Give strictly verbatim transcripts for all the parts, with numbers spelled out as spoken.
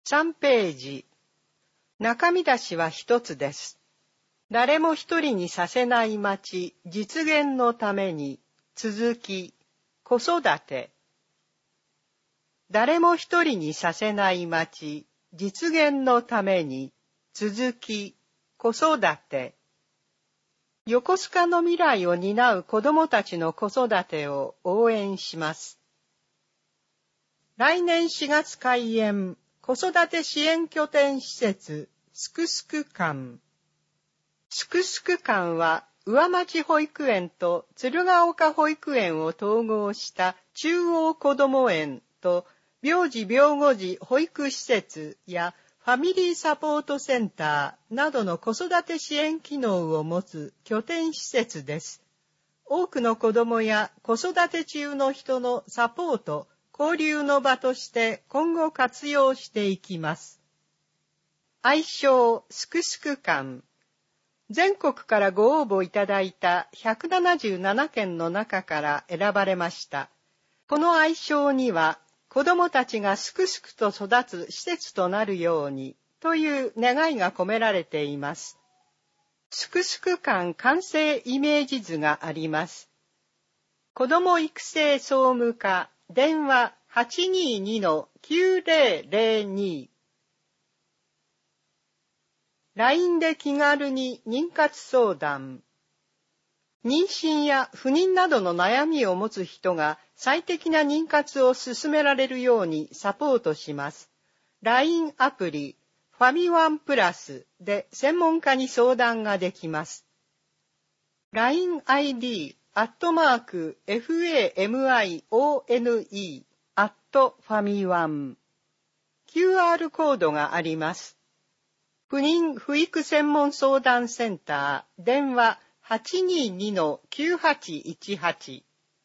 さんページ。中身出しは一つです。誰も一人にさせない町実現のために、続き、子育て。誰も一人にさせない町実現のために、続き、子育て。横須賀の未来を担う子どもたちの子育てを応援します。来年しがつ開園、子育て支援拠点施設、すくすく館。すくすく館は、上町保育園と鶴岡保育園を統合した中央こども園と病児病後児保育施設やファミリーサポートセンターなどの子育て支援機能を持つ拠点施設です。多くの子どもや子育て中の人のサポート、交流の場として今後活用していきます。愛称すくすく館。全国からご応募いただいたひゃくななじゅうななけんの中から選ばれました。この愛称には子どもたちがすくすくと育つ施設となるようにという願いが込められています。すくすく館完成イメージ図があります。子ども育成総務課電話 はちにーにのきゅうぜろぜろに。ライン で気軽に妊活相談。妊娠や不妊などの悩みを持つ人が最適な妊活を進められるようにサポートします。ライン アプリ、ファミワンプラスで専門家に相談ができます。ライン アイディー、アットマーク、ファミワン、アットファミワン。キューアール コードがあります。不妊不育専門相談センター、電話 はちにーにのきゅうはちいちはち。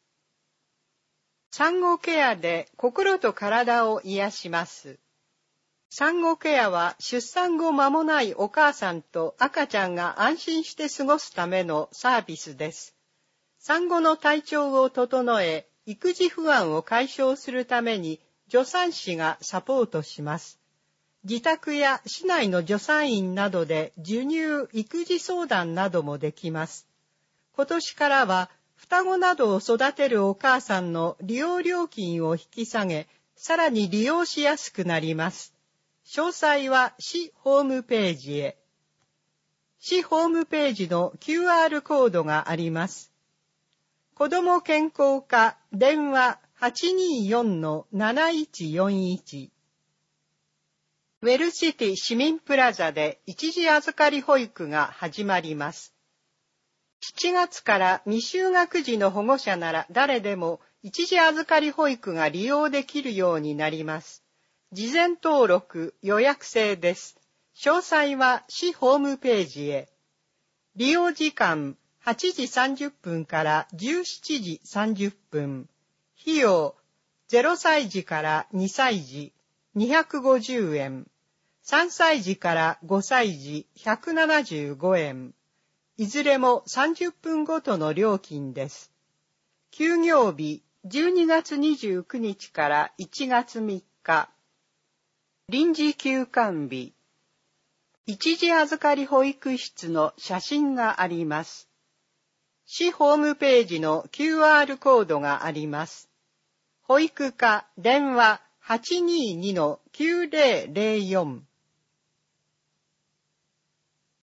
産後ケアで心と体を癒します。産後ケアは出産後間もないお母さんと赤ちゃんが安心して過ごすためのサービスです。産後の体調を整え、育児不安を解消するために助産師がサポートします。自宅や市内の助産院などで授乳・育児相談などもできます。今年からは双子などを育てるお母さんの利用料金を引き下げ、さらに利用しやすくなります。詳細は市ホームページへ。市ホームページの キューアール コードがあります。子ども健康課電話 はちにーよんのなないちよんいち。ウェルシティ市民プラザで一時預かり保育が始まります。しちがつから未就学児の保護者なら誰でも一時預かり保育が利用できるようになります。事前登録予約制です。詳細は市ホームページへ。利用時間はちじさんじゅっぷんからじゅうしちじさんじゅっぷん。費用ゼロさいじからにさいじにひゃくごじゅうえん。さんさいじからごさいじひゃくななじゅうごえん。いずれもさんじゅっぷんごとの料金です。休業日じゅうにがつにじゅうくにちからいちがつみっか。臨時休館日。一時預かり保育室の写真があります。市ホームページの キューアール コードがあります。保育課電話 はちにーにのきゅうぜろぜろよん。